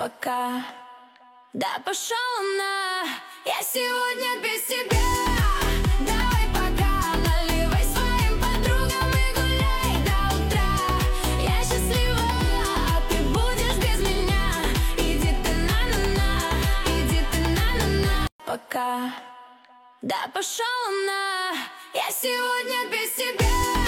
пока. Да пошел на, я сегодня без тебя. Давай пока, наливай своим подругам и гуляй до утра. Я счастлива, а ты будешь без меня. Иди ты на-на-на, иди ты на-на-на, пока. Да пошел на, я сегодня без тебя.